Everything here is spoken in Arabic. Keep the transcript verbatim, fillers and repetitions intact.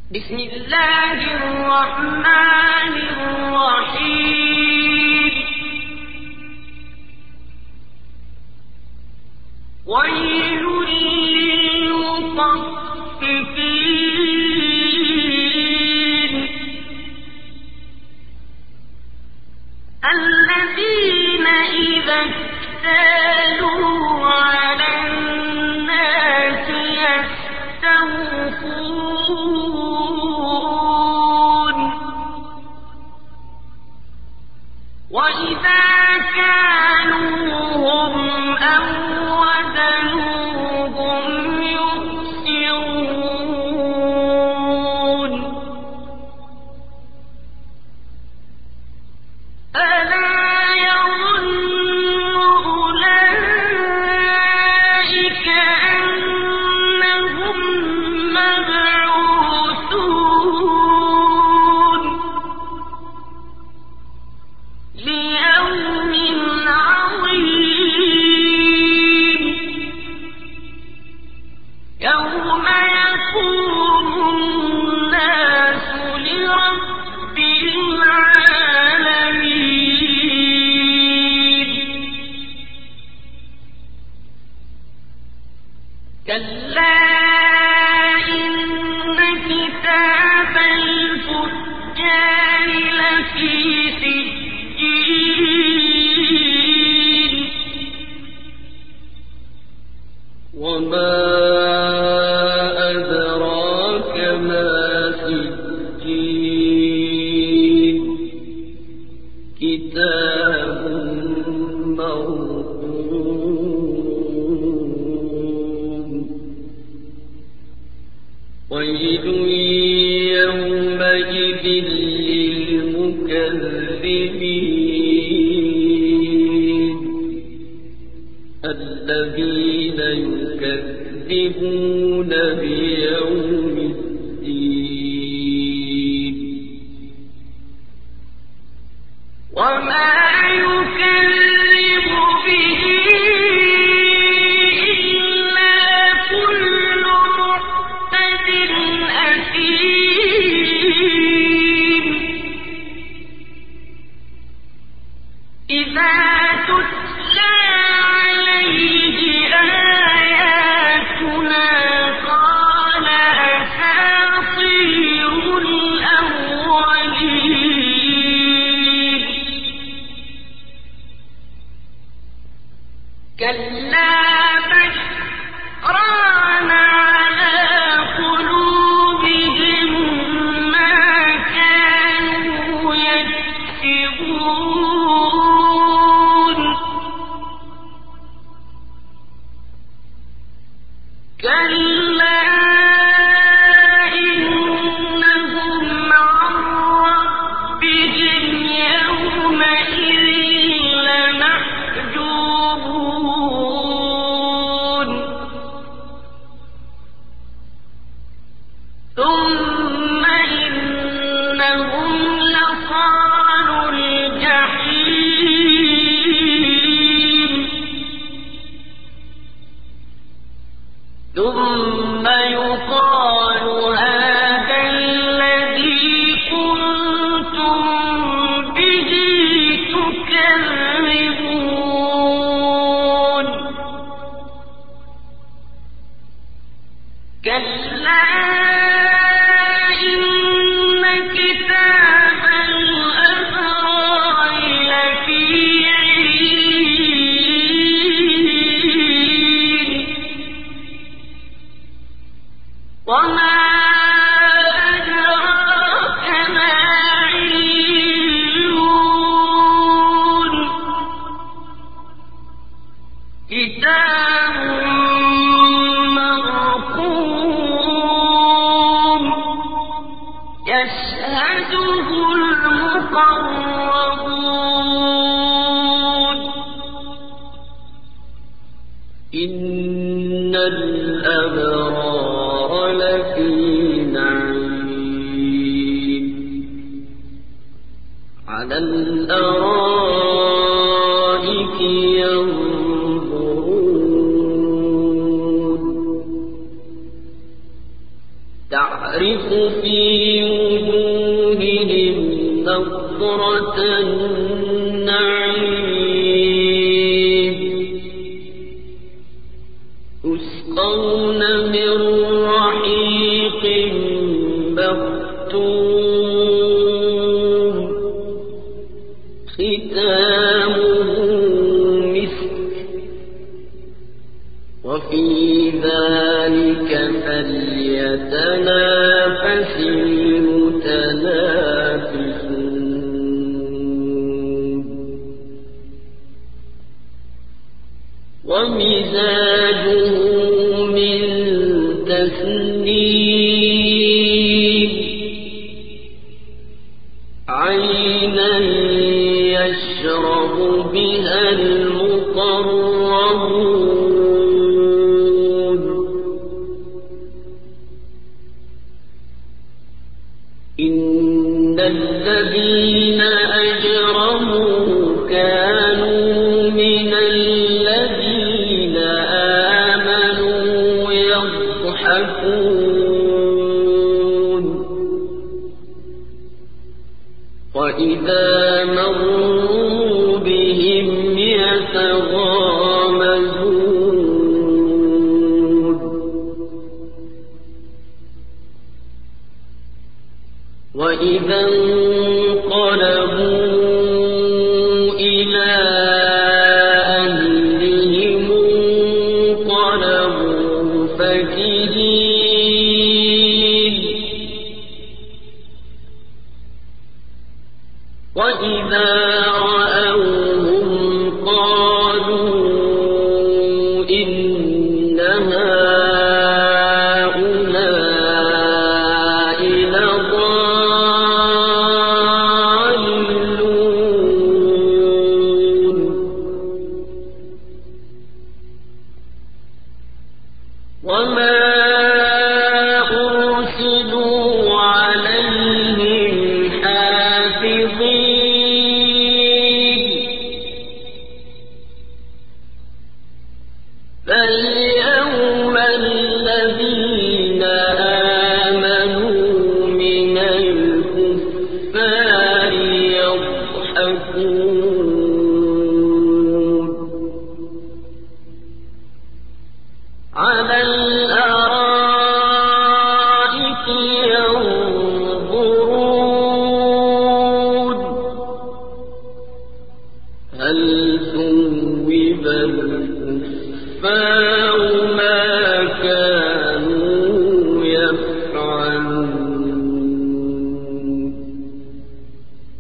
بسم الله الرحمن الرحيم ويل للمطففين الذين إذا اكتالوا على الناس يستوفون وإذا كانوهم أو وزنوهم يخسرون ألا يظن أولئك أنهم مبعوثون ليوم عظيم يوم يقوم الناس لرب العالمين كلا إن كتاب الفجار لفي سجين وما أدراك ما سجين كتاب مرقوم ويل يومئذ للمكذبين الذين يكذبون بيوم الدين وما يكذب به إلا كل معتد أثيم إذا تتلى عليه آياتنا قال أساطير الأولين كلا بل ران على قلوبهم ما كانوا يكسبون كلا إنهم عن ربهم يومئذ لمحجوبون ثم إنهم لصالوا الجحيم ثم يقال هذا الذي كنتم به تكذبون كلا إن كتاب الأبرار لفي عليين وما أدراك ما عليون كتاب مرقوم يشهده المقربون إن الأبرار لفي نعيم على الأرائك ينظرون تعرف في وجوههم نضرة النعيم يسقون من رحيق مختوم ختامه مسك وفي ذلك فليتنافس المتنافسون ومزاجه من تسنيم عينا يشرب بها المقربون إن الذين أجرموا كانوا من الذين آمنوا يضحكون وإذا مروا بهم يتغامزون وإذا انقلبوا إلى أهلهم انقلبوا فكهين وإذا رأوهم قالوا إن هؤلاء لضالون وما أرسلوا عليهم حافظين فاليوم الذين آمنوا من الكفار يضحكون على الأرائك